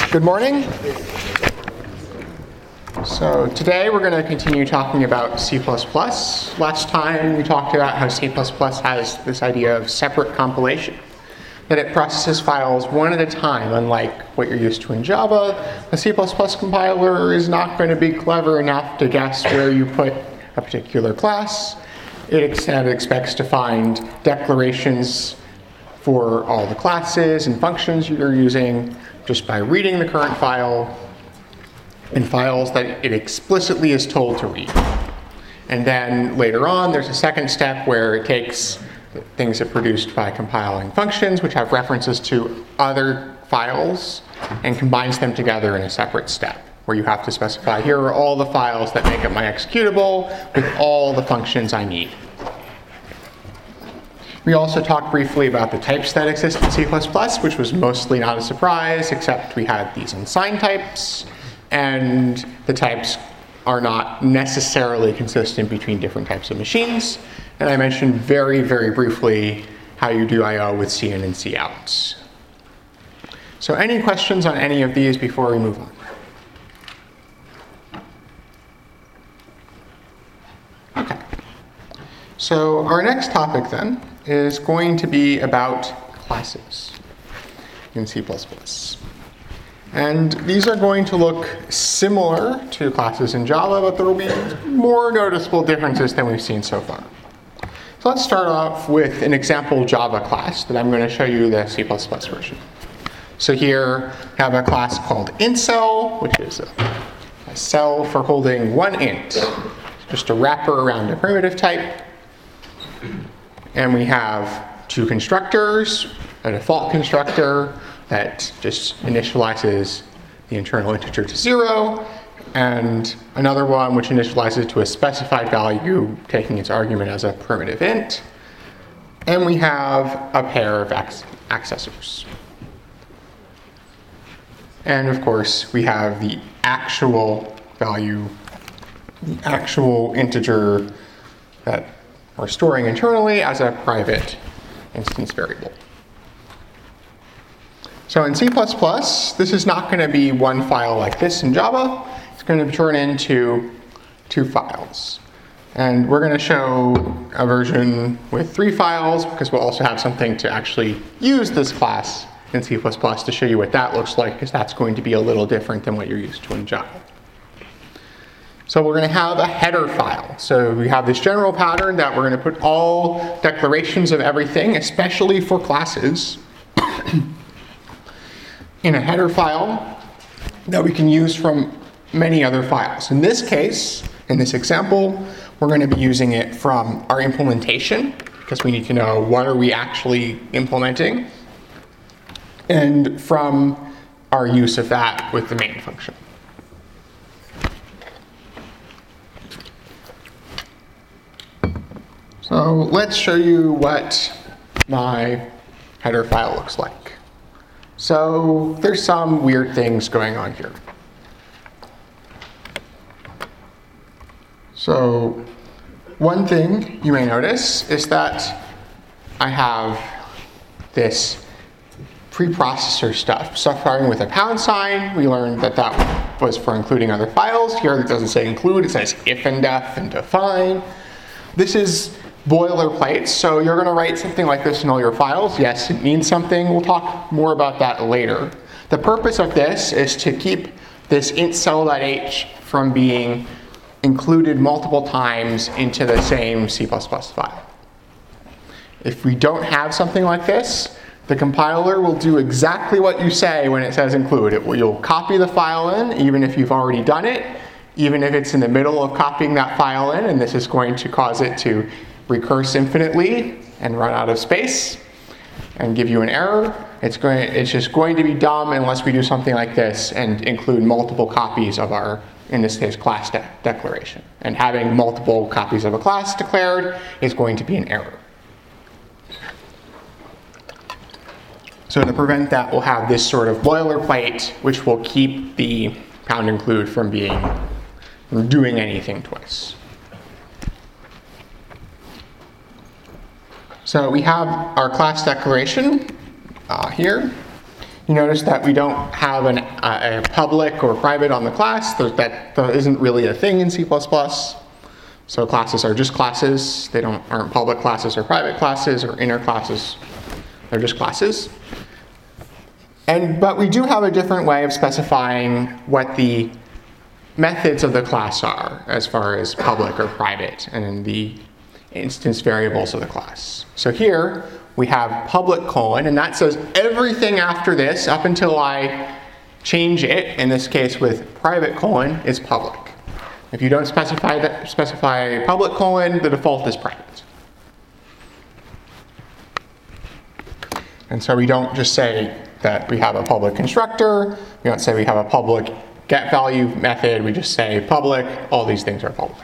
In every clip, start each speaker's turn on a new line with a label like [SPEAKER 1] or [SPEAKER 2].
[SPEAKER 1] Good morning. So today we're going to continue talking about C++. Last time we talked about how C++ has this idea of separate compilation, that it processes files one at a time, unlike what you're used to in Java. The C++ compiler is not going to be clever enough to guess where you put a particular class. It instead expects to find declarations for all the classes and functions you're using just by reading the current file in files that it explicitly is told to read. And then later on, there's a second step where it takes things it produced by compiling functions, which have references to other files, and combines them together in a separate step, where you have to specify, here are all the files that make up my executable with all the functions I need. We also talked briefly about the types that exist in C++, which was mostly not a surprise, except we had these unsigned types, and the types are not necessarily consistent between different types of machines. And I mentioned very, very briefly how you do I/O with cin and cout. So any questions on any of these before we move on? Okay. So our next topic then is going to be about classes in C++. And these are going to look similar to classes in Java, but there will be more noticeable differences than we've seen so far. So let's start off with an example Java class that I'm going to show you the C++ version. So here I have a class called intCell, which is a cell for holding one int, just a wrapper around a primitive type. And we have two constructors, a default constructor that just initializes the internal integer to 0, and another one which initializes to a specified value, taking its argument as a primitive int. And we have a pair of accessors. And of course, we have the actual value, the actual integer that we're storing internally as a private instance variable. So in C++, this is not going to be one file like this in Java. It's going to turn into two files. And we're going to show a version with 3 files, because we'll also have something to actually use this class in C++ to show you what that looks like, because that's going to be a little different than what you're used to in Java. So we're going to have a header file. So we have this general pattern that we're going to put all declarations of everything, especially for classes, in a header file that we can use from many other files. In this case, in this example, we're going to be using it from our implementation, because we need to know what are we actually implementing, and from our use of that with the main function. So let's show you what my header file looks like. So there's some weird things going on here. So one thing you may notice is that I have this preprocessor stuff. So starting with a £, we learned that that was for including other files. Here it doesn't say include, it says if and def and define. This is boilerplate, so you're going to write something like this in all your files. Yes, it means something. We'll talk more about that later. The purpose of this is to keep this intcell.h from being included multiple times into the same C++ file. If we don't have something like this, the compiler will do exactly what you say when it says include. You'll copy the file in, even if you've already done it, even if it's in the middle of copying that file in, and this is going to cause it to recurse infinitely and run out of space and give you an error. It's just going to be dumb unless we do something like this and include multiple copies of our, in this case, class declaration. And having multiple copies of a class declared is going to be an error. So to prevent that, we'll have this sort of boilerplate, which will keep the #include from doing anything twice. So we have our class declaration here. You notice that we don't have a public or private on the class. That isn't really a thing in C++. So classes are just classes. They aren't public classes or private classes or inner classes. They're just classes. But we do have a different way of specifying what the methods of the class are as far as public or private and in the instance variables of the class. So here we have public colon, and that says everything after this up until I change it, in this case with private colon, is public. If you don't specify public colon, the default is private. And so we don't just say that we have a public constructor, we don't say we have a public get value method, we just say public, all these things are public.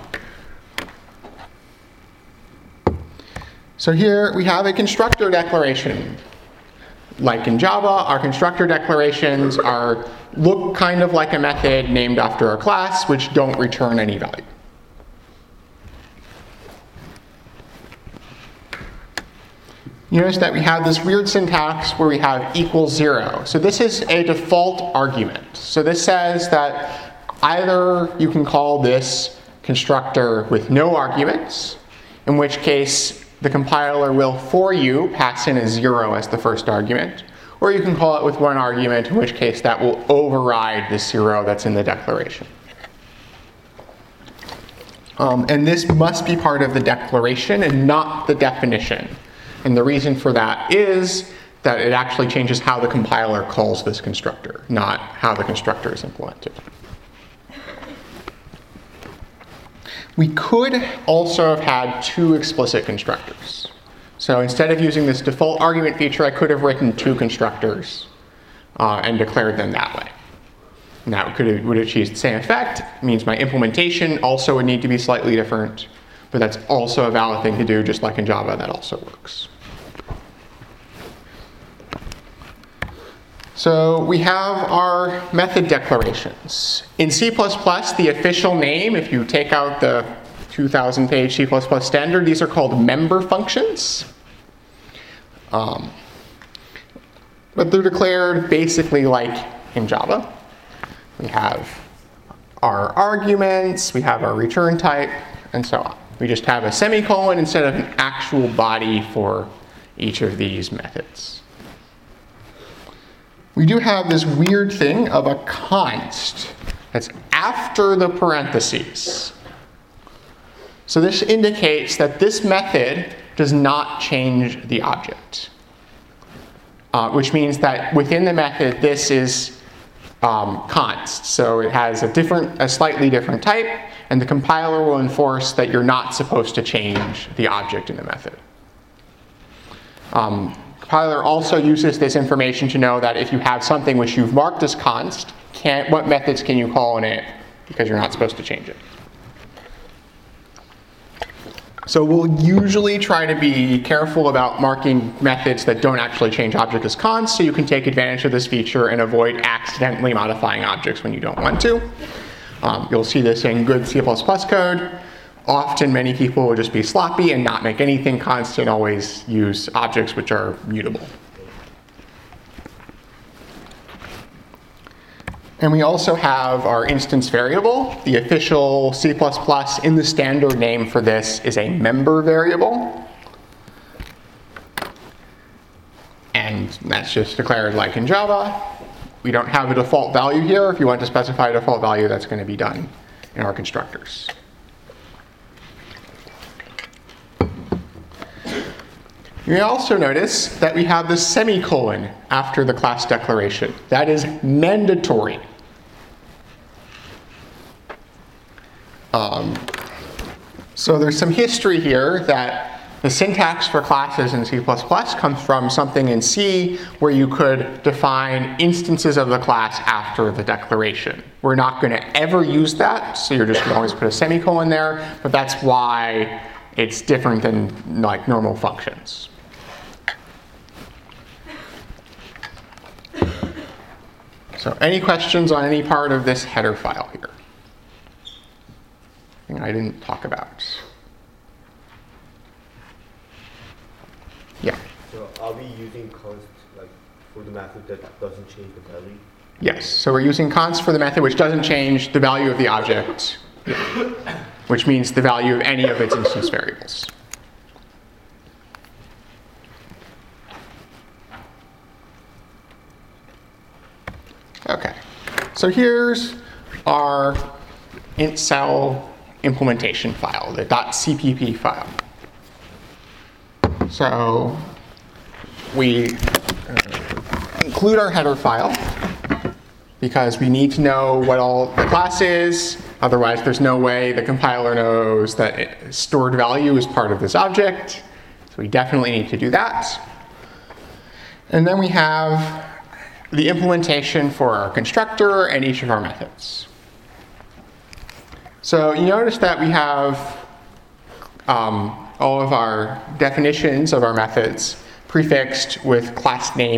[SPEAKER 1] So here we have a constructor declaration. Like in Java, our constructor declarations look kind of like a method named after a class, which don't return any value. You notice that we have this weird syntax where we have equals 0. So this is a default argument. So this says that either you can call this constructor with no arguments, in which case the compiler will, for you, pass in a 0 as the first argument, or you can call it with one argument, in which case that will override the 0 that's in the declaration. And this must be part of the declaration and not the definition. And the reason for that is that it actually changes how the compiler calls this constructor, not how the constructor is implemented. We could also have had two explicit constructors. So instead of using this default argument feature, I could have written two constructors and declared them that way. And that would achieve the same effect. It means my implementation also would need to be slightly different, but that's also a valid thing to do, just like in Java, that also works. So we have our method declarations. In C++, the official name, if you take out the 2,000-page C++ standard, these are called member functions. But they're declared basically like in Java. We have our arguments, we have our return type, and so on. We just have a semicolon instead of an actual body for each of these methods. We do have this weird thing of a const that's after the parentheses. So this indicates that this method does not change the object, which means that within the method this is const. So it has a slightly different type, and the compiler will enforce that you're not supposed to change the object in the method. Compiler also uses this information to know that if you have something which you've marked as const, what methods can you call in it, because you're not supposed to change it. So we'll usually try to be careful about marking methods that don't actually change object as const, so you can take advantage of this feature and avoid accidentally modifying objects when you don't want to. You'll see this in good C++ code. Often many people will just be sloppy and not make anything constant, always use objects which are mutable. And we also have our instance variable. The official C++ in the standard name for this is a member variable. And that's just declared like in Java. We don't have a default value here. If you want to specify a default value, that's going to be done in our constructors. You may also notice that we have the semicolon after the class declaration. That is mandatory. So there's some history here that the syntax for classes in C++ comes from something in C where you could define instances of the class after the declaration. We're not going to ever use that, so you're just going to always put a semicolon there, but that's why it's different than like normal functions. So any questions on any part of this header file here? Thing I didn't talk about. Yeah.
[SPEAKER 2] So are we using const like for the method that doesn't change the value?
[SPEAKER 1] Yes, so we're using const for the method which doesn't change the value of the object, which means the value of any of its instance variables. Okay, so here's our intcell implementation file, the .cpp file. So we include our header file because we need to know what all the class is. Otherwise, there's no way the compiler knows that stored value is part of this object. So we definitely need to do that. And then we have the implementation for our constructor and each of our methods. So you notice that we have all of our definitions of our methods prefixed with class name :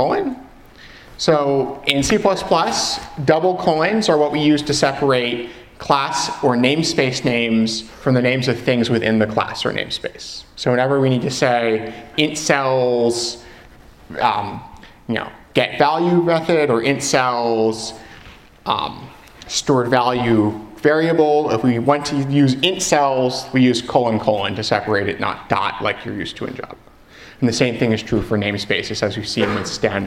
[SPEAKER 1] So in C++, double colons are what we use to separate class or namespace names from the names of things within the class or namespace. So whenever we need to say intcells, get value method, or intcells stored value variable, if we want to use intcells, we use : to separate it, not dot like you're used to in Java. And the same thing is true for namespaces, as we've seen with standard :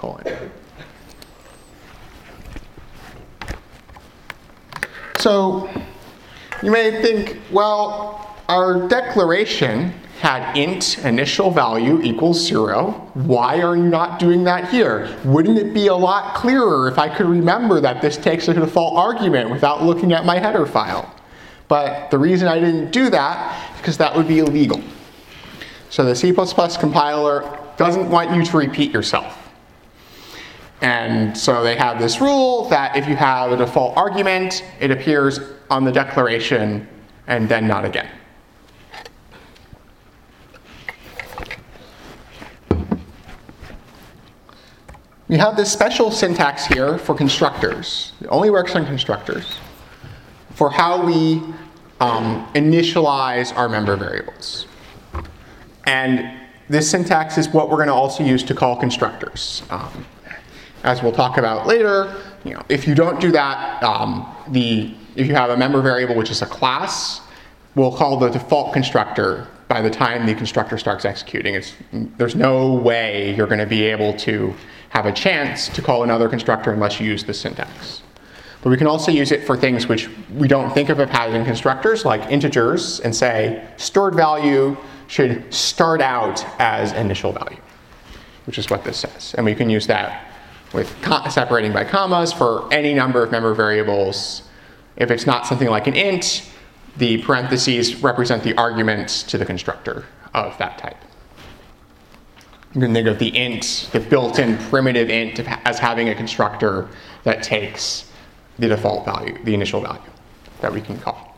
[SPEAKER 1] So you may think, well, our declaration had int initial value equals 0. Why are you not doing that here? Wouldn't it be a lot clearer if I could remember that this takes a default argument without looking at my header file? But the reason I didn't do that is because that would be illegal. So the C++ compiler doesn't want you to repeat yourself. And so they have this rule that if you have a default argument, it appears on the declaration and then not again. We have this special syntax here for constructors. It only works on constructors, for how we initialize our member variables. And this syntax is what we're going to also use to call constructors. As we'll talk about later, if you don't do that, if you have a member variable which is a class, we'll call the default constructor by the time the constructor starts executing. There's no way you're going to be able to have a chance to call another constructor unless you use this syntax. But we can also use it for things which we don't think of as having constructors, like integers, and say stored value should start out as initial value, which is what this says. And we can use that with separating by commas for any number of member variables. If it's not something like an int, the parentheses represent the arguments to the constructor of that type. You can think of the int, the built-in primitive int, as having a constructor that takes the default value, the initial value that we can call.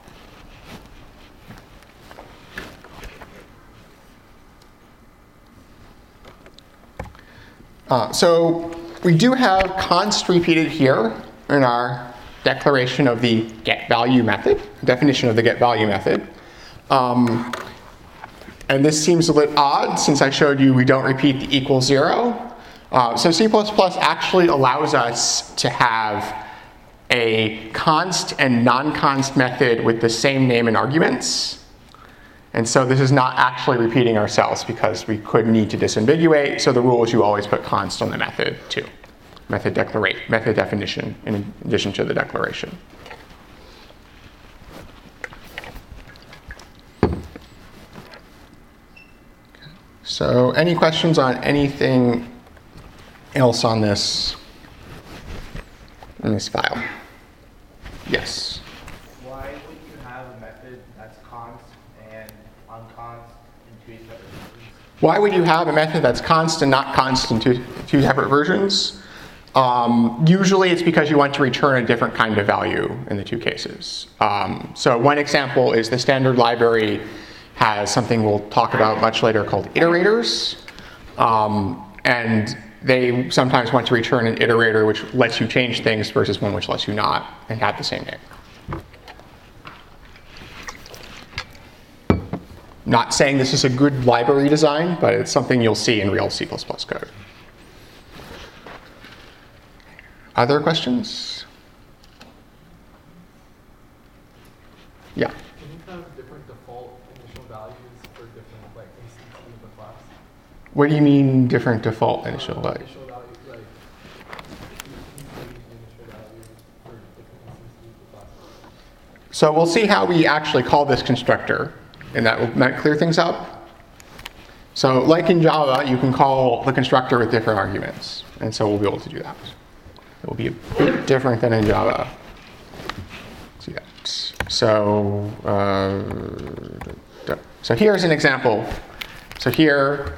[SPEAKER 1] So we do have const repeated here in our declaration of the getValue method, definition of the getValue method. And this seems a bit odd since I showed you we don't repeat the equals 0. So C++ actually allows us to have a const and non-const method with the same name and arguments. And so this is not actually repeating ourselves because we could need to disambiguate. So the rule is you always put const on the method too. Method definition in addition to the declaration. So any questions on anything else on this in this file? Yes.
[SPEAKER 3] Why would you have a method that's const and unconst in 2 separate versions?
[SPEAKER 1] Why would you have a method that's const and not const in two separate versions? Usually it's because you want to return a different kind of value in the two cases. So one example is the standard library has something we'll talk about much later called iterators. And they sometimes want to return an iterator which lets you change things versus one which lets you not and have the same name. Not saying this is a good library design, but it's something you'll see in real C++ code. Other questions? Yeah.
[SPEAKER 4] Can you have different default initial values for different like instances of the class?
[SPEAKER 1] What do you mean different default initial value?
[SPEAKER 4] Initial value, like you can use initial values for different instances of the class.
[SPEAKER 1] So we'll see how we actually call this constructor, and that might clear things up. So like in Java, you can call the constructor with different arguments, and so we'll be able to do that. It will be a bit different than in Java. Let's see that. So here's an example. So here,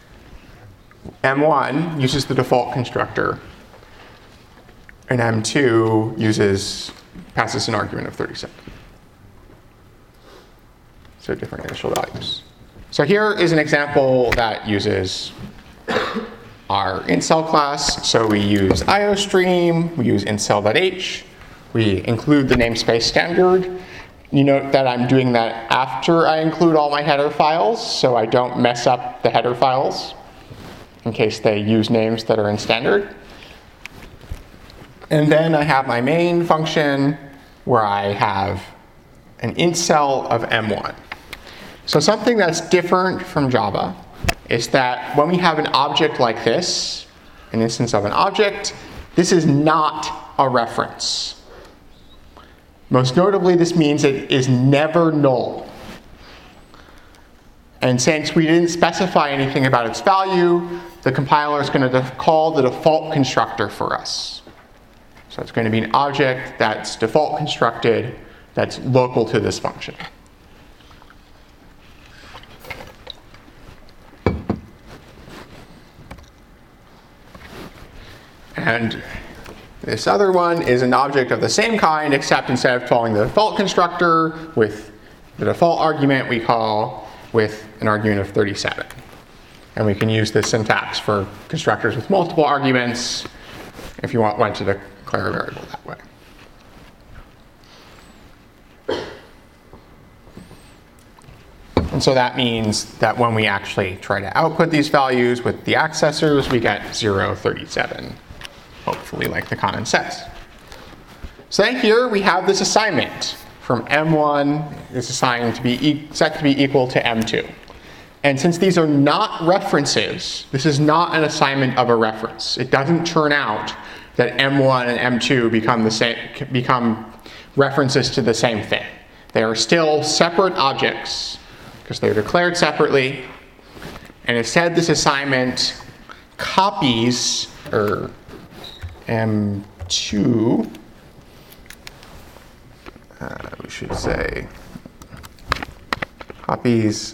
[SPEAKER 1] M1 uses the default constructor, and M2 passes an argument of 37. So different initial values. So here is an example that uses our incel class. So we use iostream, we use incel.h, we include the namespace standard. You note that I'm doing that after I include all my header files, so I don't mess up the header files in case they use names that are in standard. And then I have my main function where I have an incel of M1. So something that's different from Java is that when we have an object like this, an instance of an object, this is not a reference. Most notably, this means it is never null. And since we didn't specify anything about its value, the compiler is going to call the default constructor for us. So it's going to be an object that's default constructed, that's local to this function. And this other one is an object of the same kind, except instead of calling the default constructor with the default argument, we call with an argument of 37. And we can use this syntax for constructors with multiple arguments if you want to declare a variable that way. And so that means that when we actually try to output these values with the accessors, we get 0, 37. Hopefully, like the comment says. So then here we have this assignment from M1 is assigned to be set to be equal to M2. And since these are not references, this is not an assignment of a reference. It doesn't turn out that M1 and M2 become references to the same thing. They are still separate objects because they're declared separately. And instead, this assignment copies, or M2, we should say, copies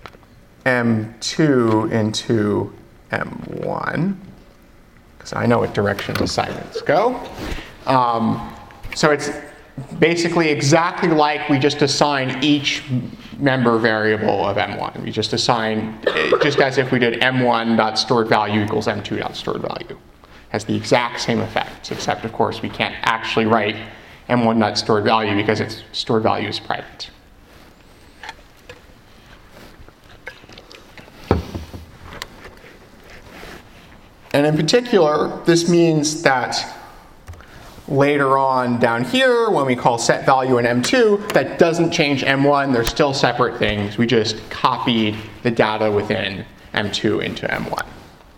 [SPEAKER 1] M2 into M1, because I know what direction assignments go. So it's basically exactly like we just assign each member variable of M1. We just assign, just as if we did M1.storedValue equals M2.storedValue. Has the exact same effect, except of course we can't actually write M1.storedValue because its stored value is private. And in particular, this means that later on down here, when we call setValue in M2, that doesn't change M1. They're still separate things. We just copied the data within M2 into M1.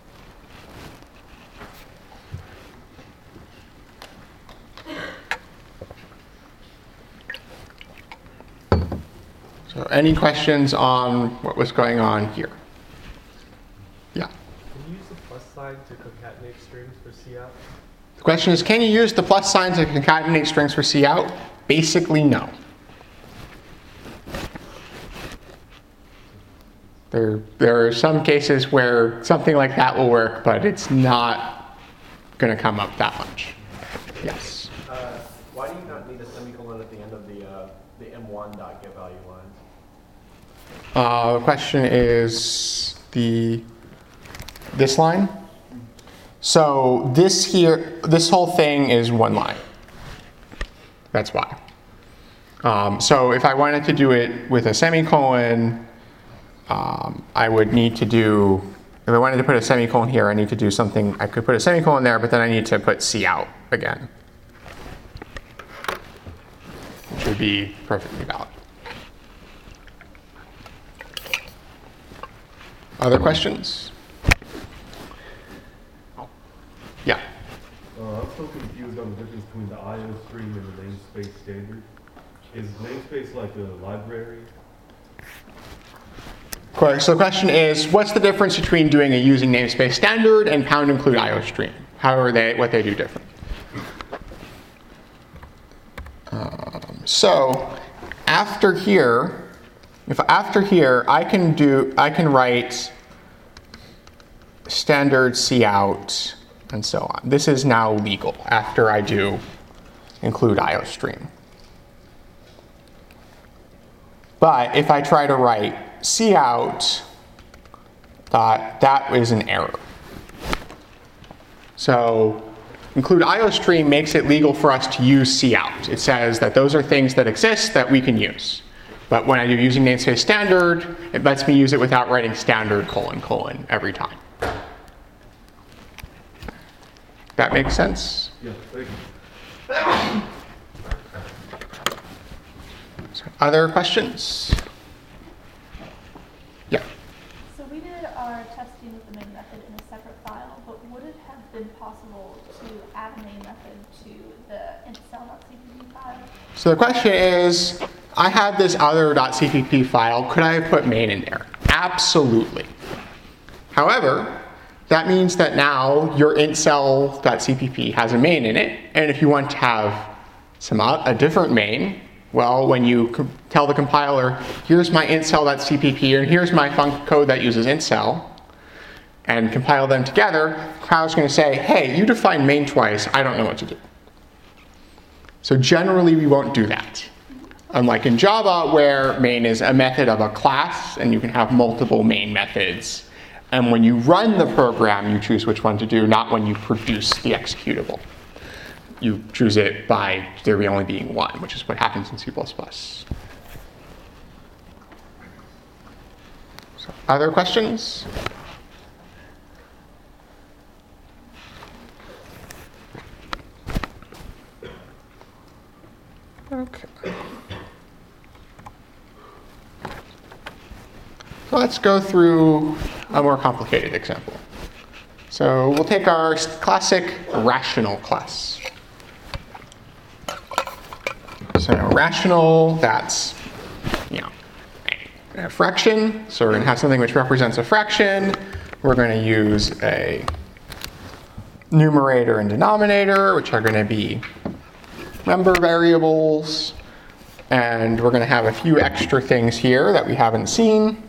[SPEAKER 1] So any questions on what was going on here? Yeah.
[SPEAKER 4] Can you use the plus sign to concatenate strings for cout?
[SPEAKER 1] The question is, can you use the plus sign to concatenate strings for cout? Basically, no. There are some cases where something like that will work, but it's not going to come up that much. Yes?
[SPEAKER 5] Why do you not need a semicolon at the end of the M1.getValue line?
[SPEAKER 1] The question is this line. So this whole thing is one line. That's why. So if I wanted to do it with a semicolon, I would need to do if I wanted to put a semicolon here, I need to do something. I could put a semicolon there, but then I need to put cout again, which would be perfectly valid. Other questions? Yeah.
[SPEAKER 6] I'm so confused on the difference between the IO stream and the namespace standard. Is namespace like a library?
[SPEAKER 1] Correct. So the question is, what's the difference between doing a using namespace standard and pound include IO stream? How are they? What they do different? So after here, I can write standard cout and so on. This is now legal after I do include IO stream. But if I try to write cout, that is an error. So include IO stream makes it legal for us to use cout. It says that those are things that exist that we can use. But when I do using namespace standard, it lets me use it without writing standard : : every time. That makes sense?
[SPEAKER 6] Yeah, thank you.
[SPEAKER 1] Other questions? Yeah.
[SPEAKER 7] So we did our testing with the main method in a separate file, but would it have been possible to add a main method to the intcell.cpp file?
[SPEAKER 1] So the question is, I had this other .cpp file. Could I have put main in there? Absolutely. However, that means that now your intcell.cpp has a main in it, and if you want to have a different main, well, when you tell the compiler, here's my intcell.cpp, and here's my func code that uses intcell, and compile them together, the compiler's going to say, hey, you defined main twice, I don't know what to do. So generally, we won't do that. Unlike in Java, where main is a method of a class, and you can have multiple main methods. And when you run the program, you choose which one to do, not when you produce the executable. You choose it by there only being one, which is what happens in C++. So, other questions? Okay. So let's go through a more complicated example. So we'll take our classic rational class. So rational, that's a fraction. So we're going to have something which represents a fraction. We're going to use a numerator and denominator, which are going to be member variables. And we're going to have a few extra things here that we haven't seen.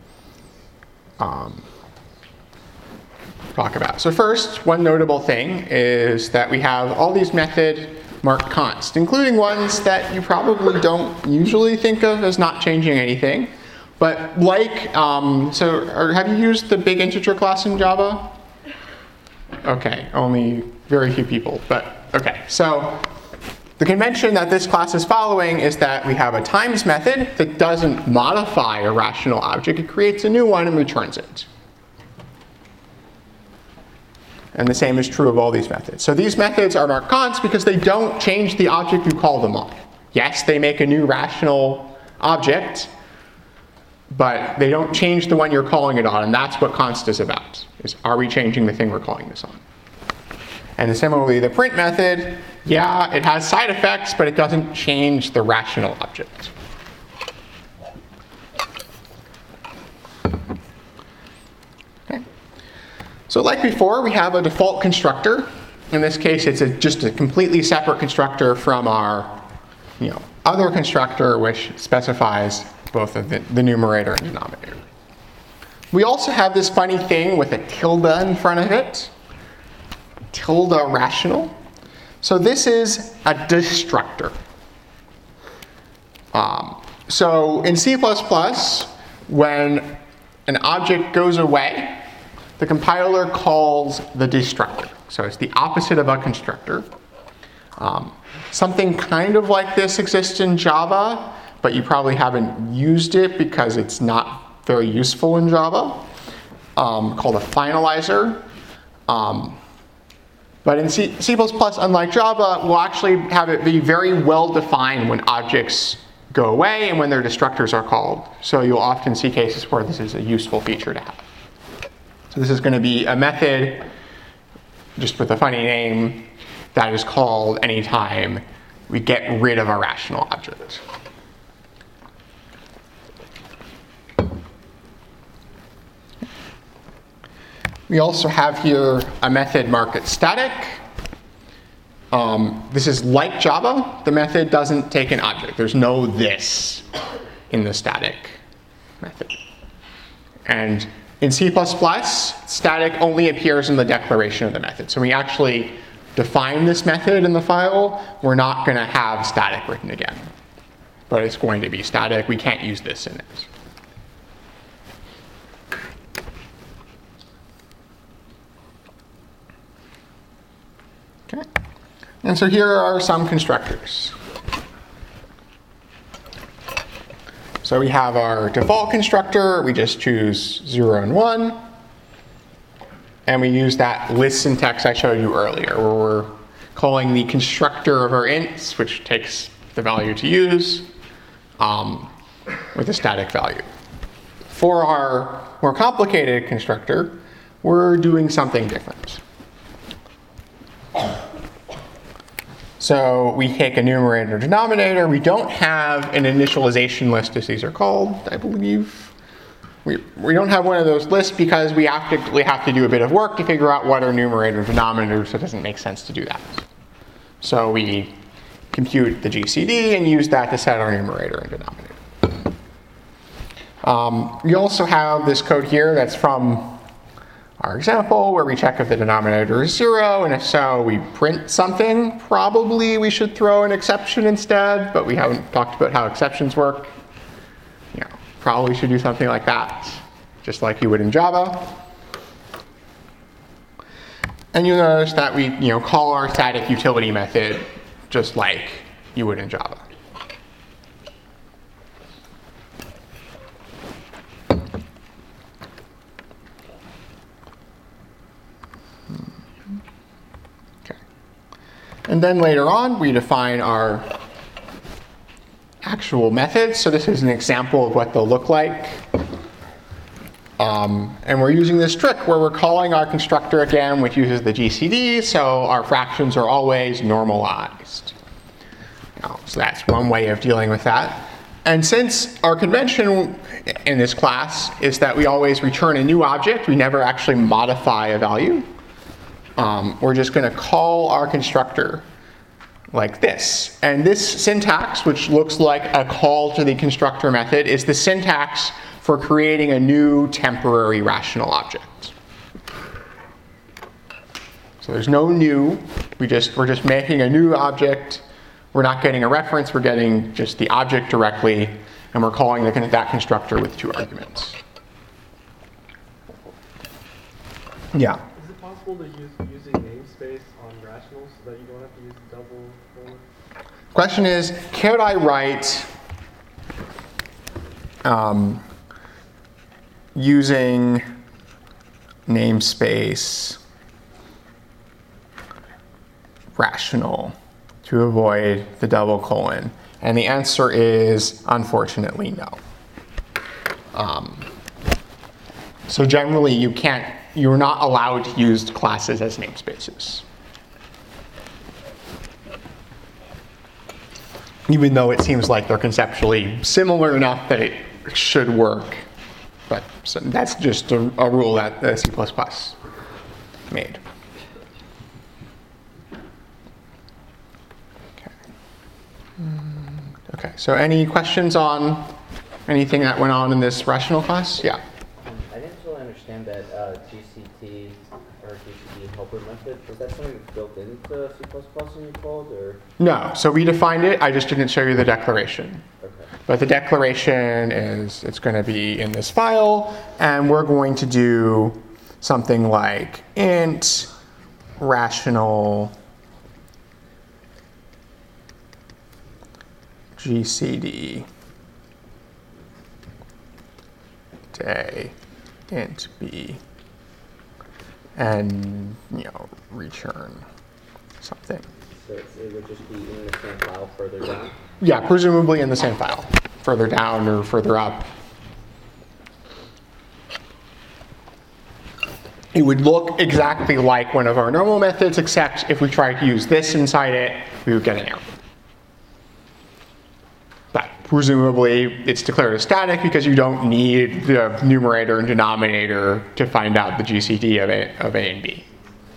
[SPEAKER 1] Talk about. So first, one notable thing is that we have all these methods marked const, including ones that you probably don't usually think of as not changing anything. But like, have you used the big integer class in Java? Okay, only very few people, but okay. So the convention that this class is following is that we have a times method that doesn't modify a rational object. It creates a new one and returns it. And the same is true of all these methods. So these methods are marked const because they don't change the object you call them on. Yes, they make a new rational object, but they don't change the one you're calling it on, and that's what const is about, is are we changing the thing we're calling this on? And similarly, the print method, yeah, it has side effects, but it doesn't change the rational object. Okay. So like before, we have a default constructor. In this case, it's just a completely separate constructor from our other constructor, which specifies both of the numerator and denominator. We also have this funny thing with a tilde in front of it. Tilde rational. So this is a destructor. So in C++, when an object goes away, the compiler calls the destructor. So it's the opposite of a constructor. Something kind of like this exists in Java, but you probably haven't used it because it's not very useful in Java. called a finalizer. But in C++, unlike Java, we'll actually have it be very well defined when objects go away and when their destructors are called. So you'll often see cases where this is a useful feature to have. So this is going to be a method, just with a funny name, that is called anytime we get rid of a rational object. We also have here a method marked static. This is like Java. The method doesn't take an object. There's no this in the static method. And in C++, static only appears in the declaration of the method. So we actually define this method in the file. We're not going to have static written again. But it's going to be static. We can't use this in it. Okay. And so here are some constructors. So we have our default constructor. We just choose 0 and 1. And we use that list syntax I showed you earlier, where we're calling the constructor of our ints, which takes the value to use, with a static value. For our more complicated constructor, we're doing something different. So we take a numerator and denominator. We don't have an initialization list, as these are called, I believe. We don't have one of those lists because we actively have to do a bit of work to figure out what are numerator and denominator, so it doesn't make sense to do that. So we compute the GCD and use that to set our numerator and denominator. We also have this code here that's from our example, where we check if the denominator is 0, and if so, we print something. Probably we should throw an exception instead, but we haven't talked about how exceptions work. You know, probably should do something like that, just like you would in Java. And you'll notice that we call our static utility method just like you would in Java. And then later on, we define our actual methods. So this is an example of what they'll look like. And we're using this trick where we're calling our constructor again, which uses the GCD, so our fractions are always normalized. So that's one way of dealing with that. And since our convention in this class is that we always return a new object, we never actually modify a value. We're just going to call our constructor like this. And this syntax, which looks like a call to the constructor method, is the syntax for creating a new temporary rational object. So there's no new. We're just making a new object. We're not getting a reference. We're getting just the object directly, and we're calling that constructor with 2 arguments. Yeah.
[SPEAKER 4] Is it possible to use using namespace on rationals so that you don't have to use double colon?
[SPEAKER 1] Question is, could I write using namespace rational to avoid the double colon? And the answer is, unfortunately, no. So generally, you're not allowed to use classes as namespaces. Even though it seems like they're conceptually similar enough that it should work. But so that's just a rule that C++ made. Okay, so any questions on anything that went on in this rational class? Yeah.
[SPEAKER 2] I didn't really understand that GCT or GCT helper method. Is that something that's built into C++ in your code, or?
[SPEAKER 1] No, so we defined it. I just didn't show you the declaration.
[SPEAKER 2] Okay.
[SPEAKER 1] But the declaration it's going to be in this file, and we're going to do something like int rational GCD day int b, and return something.
[SPEAKER 2] So it would just be in the same file further down?
[SPEAKER 1] Yeah, presumably in the same file, further down or further up. It would look exactly like one of our normal methods, except if we tried to use this inside it, we would get an error. But presumably, it's declared as static because you don't need the numerator and denominator to find out the GCD of A and B.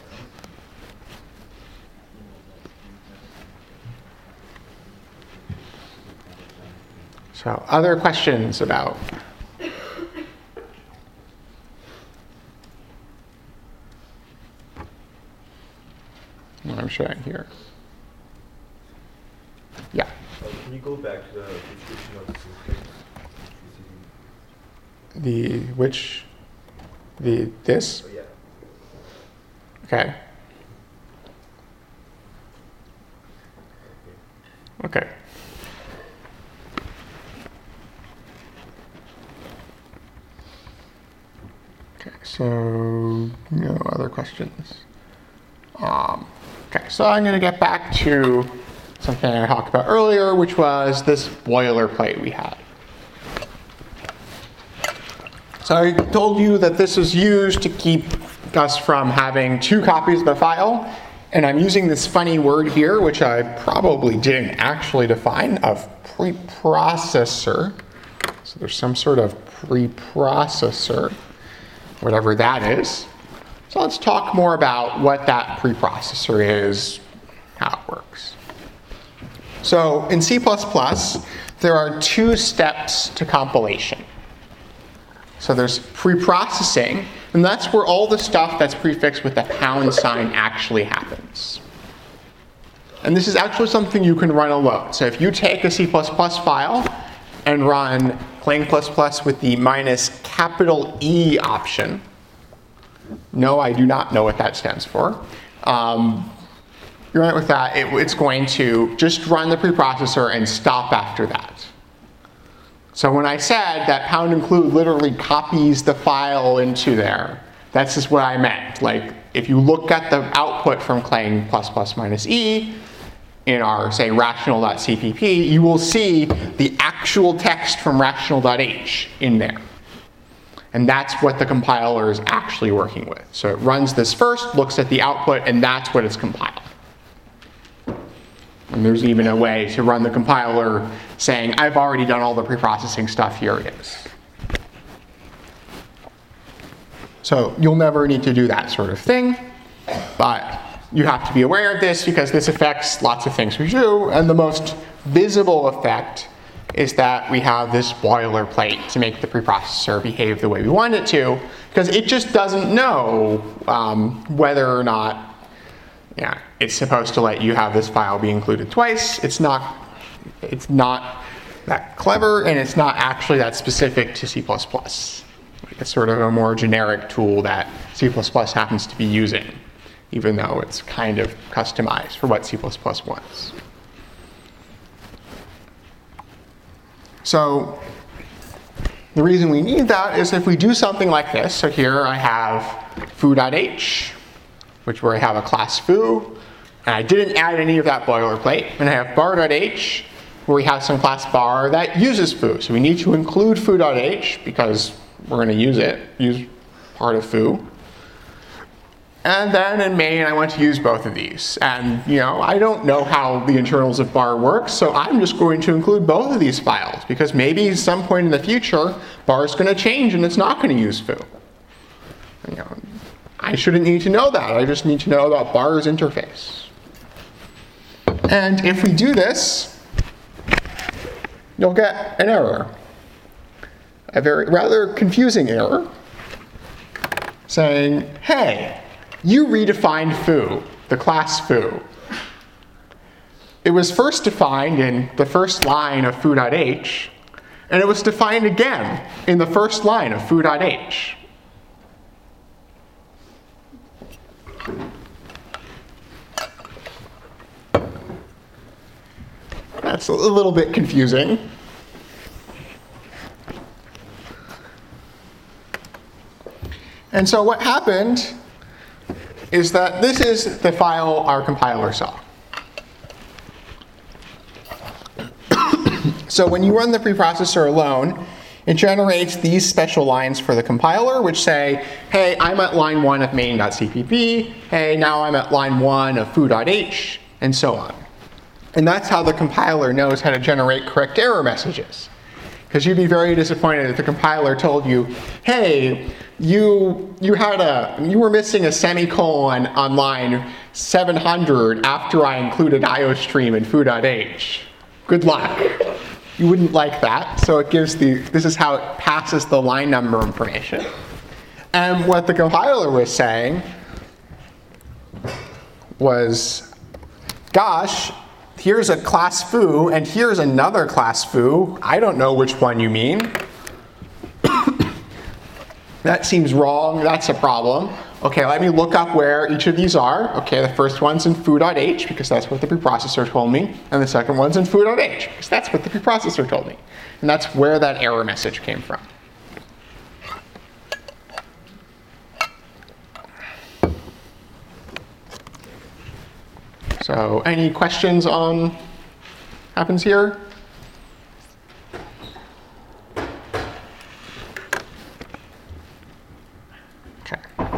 [SPEAKER 1] So, other questions about what I'm showing here? Yeah.
[SPEAKER 6] Can you go back to the description of the syntax?
[SPEAKER 1] This?
[SPEAKER 6] Oh, yeah.
[SPEAKER 1] Okay. Okay. Okay, so no other questions. Okay, so I'm going to get back to something I talked about earlier, which was this boilerplate we had. So I told you that this is used to keep us from having two copies of the file, and I'm using this funny word here, which I probably didn't actually define, of preprocessor. So there's some sort of preprocessor, whatever that is. So let's talk more about what that preprocessor is, how it works. So in C++, there are two steps to compilation. So there's preprocessing, and that's where all the stuff that's prefixed with the pound sign actually happens. And this is actually something you can run alone. So if you take a C++ file and run Clang++ with the -E option, no, I do not know what that stands for. You run it with that, it's going to just run the preprocessor and stop after that. So when I said that pound include literally copies the file into there, that's just what I meant. Like, if you look at the output from Clang++ -E in our, say, rational.cpp, you will see the actual text from rational.h in there. And that's what the compiler is actually working with. So it runs this first, looks at the output, and that's what it's compiled. And there's even a way to run the compiler saying, I've already done all the preprocessing stuff, here it is. So you'll never need to do that sort of thing, but you have to be aware of this because this affects lots of things we do, and the most visible effect is that we have this boilerplate to make the preprocessor behave the way we want it to, because it just doesn't know whether or not it's supposed to let you have this file be included twice. It's not that clever, and it's not actually that specific to C++. It's sort of a more generic tool that C++ happens to be using, even though it's kind of customized for what C++ wants. So the reason we need that is if we do something like this. So here I have foo.h, where I have a class foo, and I didn't add any of that boilerplate. And I have bar.h, where we have some class bar that uses foo. So we need to include foo.h because we're going to use part of foo. And then in main, I want to use both of these. And I don't know how the internals of bar works, so I'm just going to include both of these files, because maybe at some point in the future, bar is going to change and it's not going to use foo. I shouldn't need to know that. I just need to know about bar's interface. And if we do this, you'll get an error. A rather confusing error saying, hey, you redefined foo, the class foo. It was first defined in the first line of foo.h, and it was defined again in the first line of foo.h. That's a little bit confusing. And so what happened is that this is the file our compiler saw. So when you run the preprocessor alone, it generates these special lines for the compiler, which say, hey, I'm at line 1 of main.cpp. Hey, now I'm at line 1 of foo.h, and so on. And that's how the compiler knows how to generate correct error messages. Because you'd be very disappointed if the compiler told you, hey, you were missing a semicolon on line 700 after I included IOStream in foo.h. Good luck. You wouldn't like that, so it gives this is how it passes the line number information. And what the compiler was saying was, gosh, here's a class foo, and here's another class foo. I don't know which one you mean. That seems wrong. That's a problem. Okay, let me look up where each of these are. Okay, the first one's in foo.h, because that's what the preprocessor told me. And the second one's in foo.h, because that's what the preprocessor told me. And that's where that error message came from. So any questions on what happens here? Okay.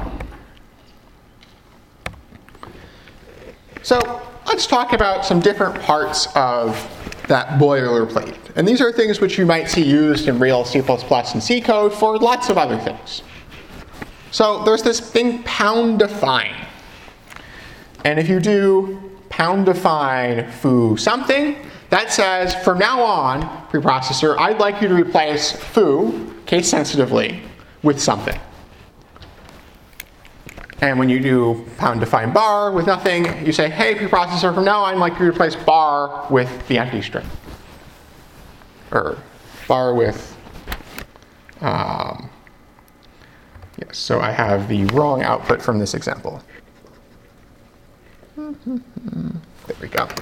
[SPEAKER 1] So let's talk about some different parts of that boilerplate. And these are things which you might see used in real C++ and C code for lots of other things. So there's this thing pound define. And if you do pound define foo something, that says, from now on, preprocessor, I'd like you to replace foo, case sensitively, with something. And when you do pound define bar with nothing, you say, hey, preprocessor, from now on, I'd like you to replace bar with the empty string. Or bar with, yes, so I have the wrong output from this example. There we go.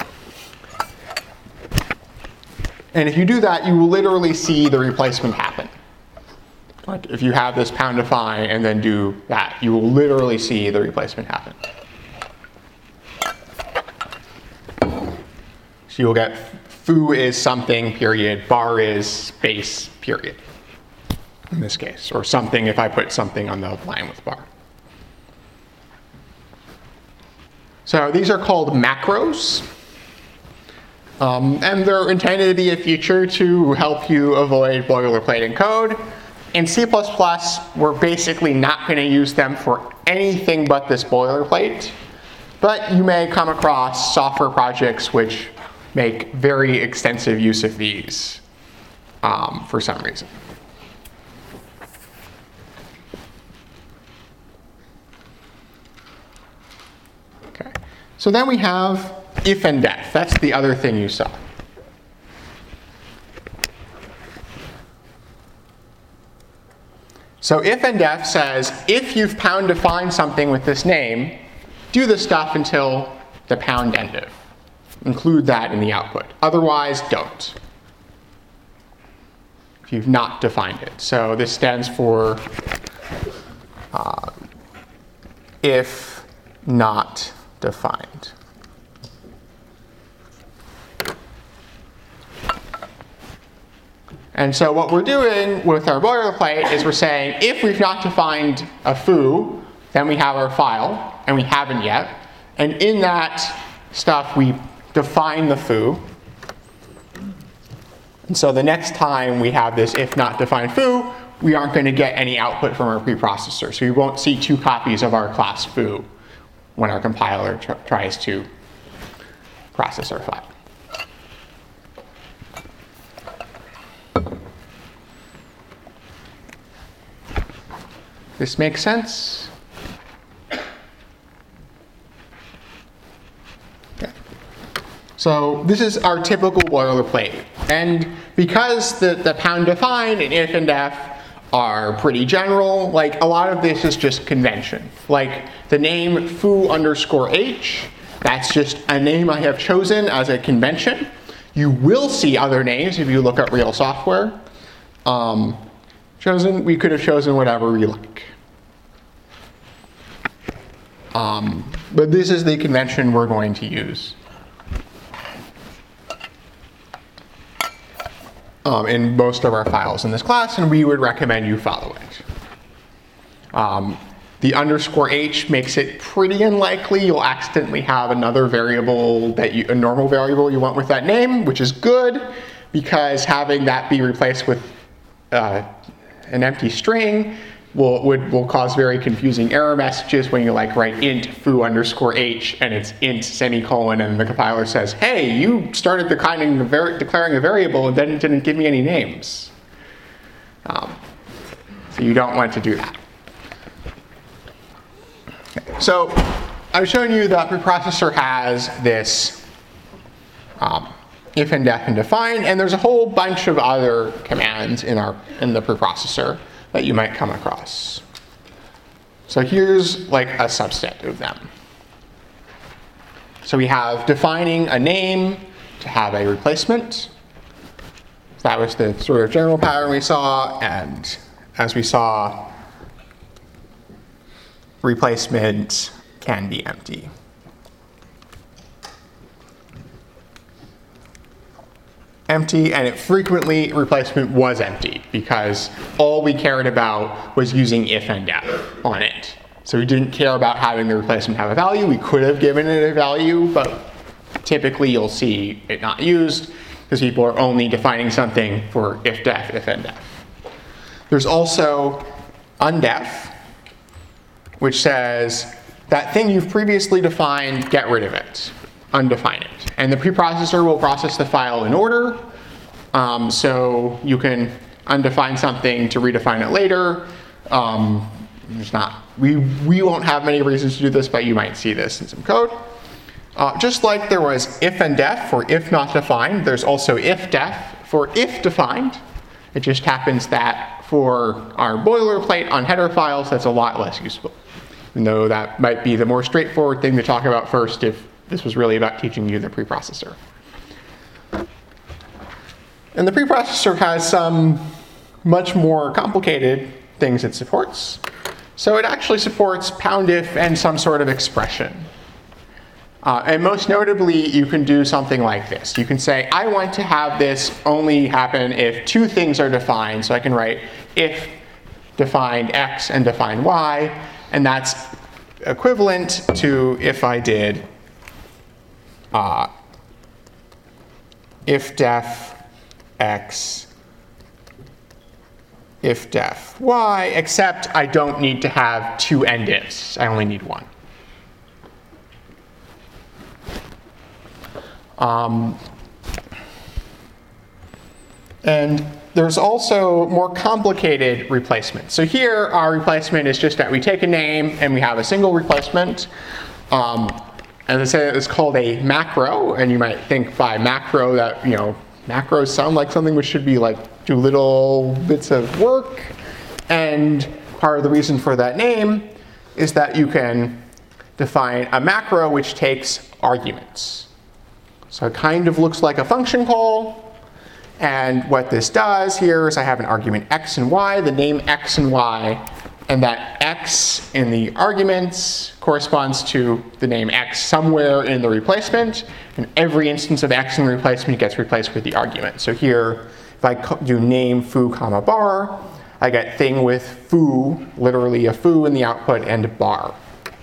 [SPEAKER 1] And if you do that, you will literally see the replacement happen. Like if you have this pound define and then do that, you will literally see the replacement happen. So you'll get foo is something, period, bar is space, period, in this case. Or something if I put something on the line with bar. So these are called macros. And they're intended to be a feature to help you avoid boilerplate in code. In C++, we're basically not going to use them for anything but this boilerplate. But you may come across software projects which make very extensive use of these for some reason. Okay. So then we have if and def. That's the other thing you saw. So if and def says, if you've pound defined something with this name, do the stuff until the pound endif. Include that in the output. Otherwise, don't. If you've not defined it. So this stands for if not defined. And so what we're doing with our boilerplate is we're saying, if we've not defined a foo, then we have our file, and we haven't yet. And in that stuff, we define the foo. And so the next time we have this if not defined foo, we aren't going to get any output from our preprocessor. So we won't see two copies of our class foo when our compiler tries to process our file. This makes sense? Okay. So this is our typical boilerplate. And because the pound define and if and def are pretty general, like a lot of this is just convention. Like the name foo underscore h, that's just a name I have chosen as a convention. You will see other names if you look at real software. We could have chosen whatever we like. But this is the convention we're going to use in most of our files in this class, and we would recommend you follow it. The _h makes it pretty unlikely you'll accidentally have another variable a normal variable you want with that name, which is good, because having that be replaced with an empty string will cause very confusing error messages when you like write int foo _h and it's int semicolon and the compiler says, hey, you started declaring a variable and then didn't give me any names. So you don't want to do that. Okay. So I've shown you that preprocessor has this if and def and define, and there's a whole bunch of other commands in the preprocessor that you might come across. So here's like a subset of them. So we have defining a name to have a replacement. That was the sort of general pattern we saw, and as we saw, replacement can be empty. Empty, and replacement was empty because all we cared about was using if and def on it. So we didn't care about having the replacement have a value. We could have given it a value, but typically you'll see it not used because people are only defining something for if def, if and def. There's also undef, which says that thing you've previously defined, get rid of it. Undefine it. And the preprocessor will process the file in order. So you can undefine something to redefine it later. We won't have many reasons to do this, but you might see this in some code. Just like there was if and def for if not defined, there's also if def for if defined. It just happens that for our boilerplate on header files, that's a lot less useful. Even though that might be the more straightforward thing to talk about first if this was really about teaching you the preprocessor. And the preprocessor has some much more complicated things it supports. So it actually supports poundif and some sort of expression. And most notably, you can do something like this. You can say, I want to have this only happen if two things are defined. So I can write if defined x and defined y. And that's equivalent to if I did if def x, if def y, except I don't need to have two end ifs. I only need one. And there's also more complicated replacements. So here, our replacement is just that we take a name and we have a single replacement. As I said, it's called a macro, and you might think by macro that, macros sound like something which should be like do little bits of work. And part of the reason for that name is that you can define a macro which takes arguments. So it kind of looks like a function call. And what this does here is I have an argument x and y, the name x and y, and that x in the arguments corresponds to the name x somewhere in the replacement, and every instance of x in the replacement gets replaced with the argument. So here, if I do name foo comma bar, I get thing with foo, literally a foo in the output, and bar.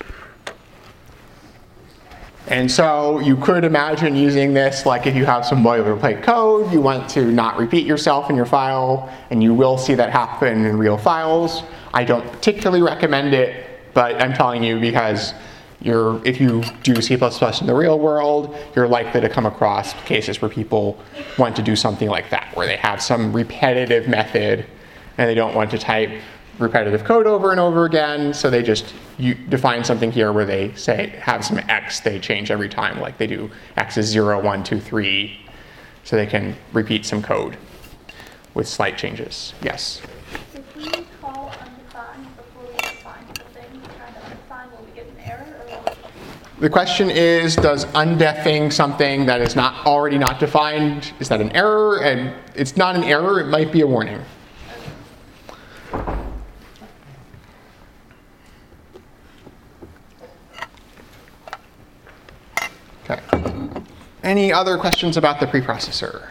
[SPEAKER 1] And so you could imagine using this like if you have some boilerplate code, you want to not repeat yourself in your file, and you will see that happen in real files. I don't particularly recommend it, but I'm telling you because if you do C++ in the real world, you're likely to come across cases where people want to do something like that, where they have some repetitive method and they don't want to type repetitive code over and over again, so they just define something here where they say have some x they change every time, like they do x is 0, 1, 2, 3, so they can repeat some code with slight changes. Yes?
[SPEAKER 7] If we call undefined before we define the thing we're trying to undefine, will we get an error? Or
[SPEAKER 1] The question is, does undefing something that is already not defined, is that an error? And it's not an error, it might be a warning. any other questions about the preprocessor?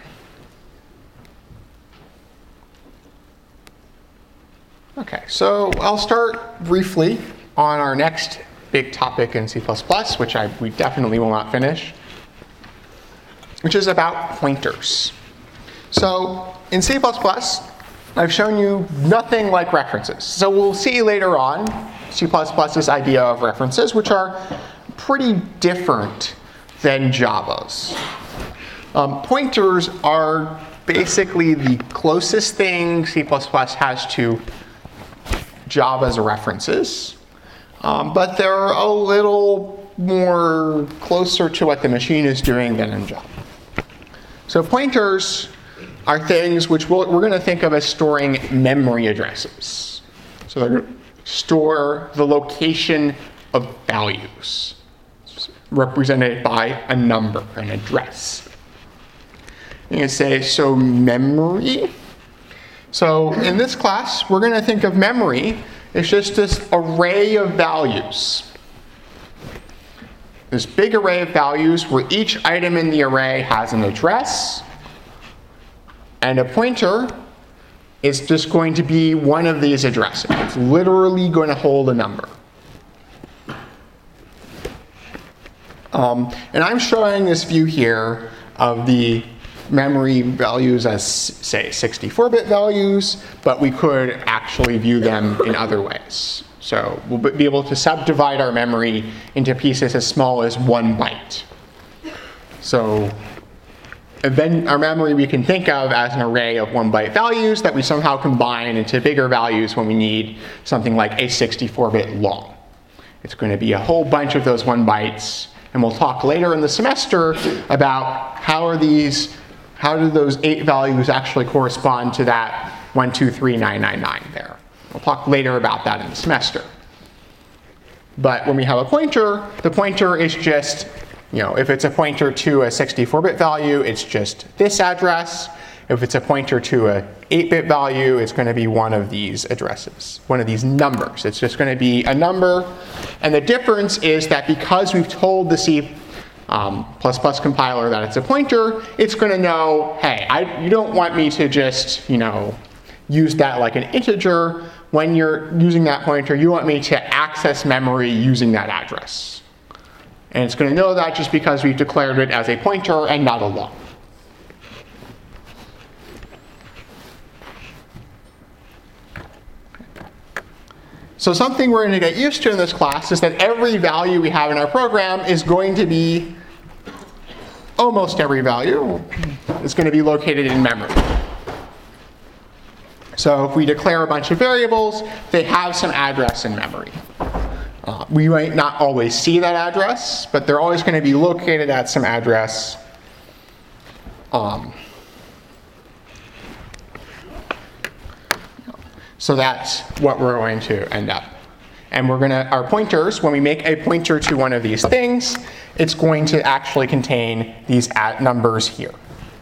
[SPEAKER 1] Okay, so I'll start briefly on our next big topic in C++, which we definitely will not finish, which is about pointers. So in C++, I've shown you nothing like references. So we'll see later on C++'s idea of references, which are pretty different than Java's. Pointers are basically the closest thing C++ has to Java's references, but they're a little more closer to what the machine is doing than in Java. So pointers are things which we're going to think of as storing memory addresses. So they're going to store the location of values, represented by a number, an address. You can say, so memory. So in this class, we're going to think of memory as just this array of values. This big array of values where each item in the array has an address, and a pointer is just going to be one of these addresses. It's literally going to hold a number. And I'm showing this view here of the memory values as, say, 64-bit values, but we could actually view them in other ways. So we'll be able to subdivide our memory into pieces as small as 1 byte. So then our memory we can think of as an array of 1-byte values that we somehow combine into bigger values when we need something like a 64-bit long. It's going to be a whole bunch of those 1 bytes, and we'll talk later in the semester about how do those 8 values actually correspond to that 123999 there. We'll talk later about that in the semester. But when we have a pointer, the pointer is just, if it's a pointer to a 64-bit value, it's just this address. If it's a pointer to a 8-bit value, it's going to be one of these addresses, one of these numbers. It's just going to be a number. And the difference is that because we've told the C++ compiler that it's a pointer, it's going to know, hey, you don't want me to just, use that like an integer. When you're using that pointer, you want me to access memory using that address. And it's going to know that just because we've declared it as a pointer and not a long. So something we're going to get used to in this class is that every value we have in our program is going to be, almost every value is going to be located in memory. So if we declare a bunch of variables, they have some address in memory. We might not always see that address, but they're always going to be located at some address. So that's what we're going to end up. And our pointers, when we make a pointer to one of these things, it's going to actually contain these numbers here.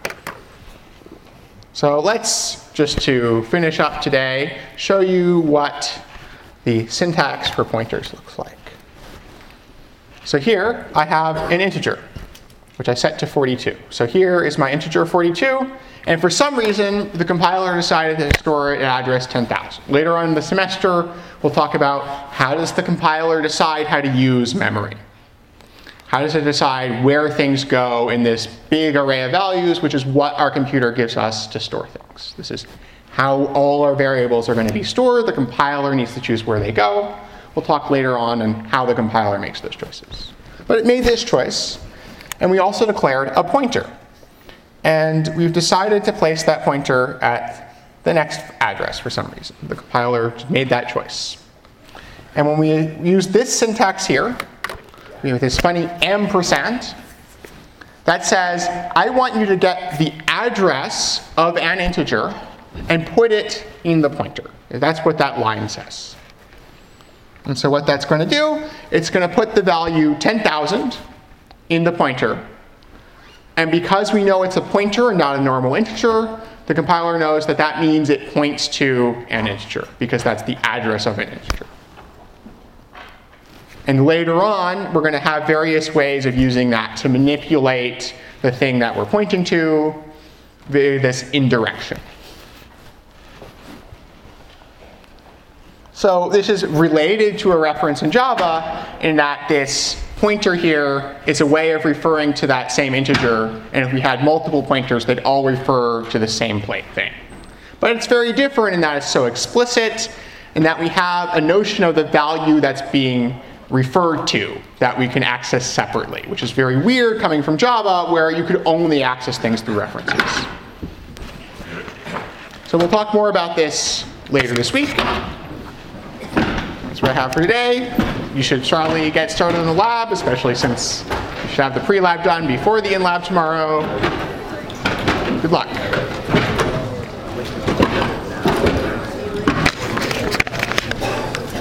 [SPEAKER 1] So let's, just to finish up today, show you what the syntax for pointers looks like. So here I have an integer, which I set to 42. So here is my integer 42. And for some reason, the compiler decided to store it at address 10,000. Later on in the semester, we'll talk about how does the compiler decide how to use memory. How does it decide where things go in this big array of values, which is what our computer gives us to store things. This is how all our variables are going to be stored. The compiler needs to choose where they go. We'll talk later on how the compiler makes those choices. But it made this choice, and we also declared a pointer. And we've decided to place that pointer at the next address for some reason. The compiler made that choice. And when we use this syntax here, we have this funny ampersand that says, I want you to get the address of an integer and put it in the pointer. That's what that line says. And so what that's going to do, it's going to put the value 10,000 in the pointer. And because we know it's a pointer and not a normal integer, the compiler knows that that means it points to an integer, because that's the address of an integer. And later on, we're going to have various ways of using that to manipulate the thing that we're pointing to, this indirection. So this is related to a reference in Java in that this pointer here is a way of referring to that same integer, and if we had multiple pointers, they'd all refer to the same thing. But it's very different in that it's so explicit, in that we have a notion of the value that's being referred to that we can access separately, which is very weird coming from Java, where you could only access things through references. So we'll talk more about this later this week. That's what I have for today. You should strongly get started in the lab, especially since you should have the pre-lab done before the in-lab tomorrow. Good luck.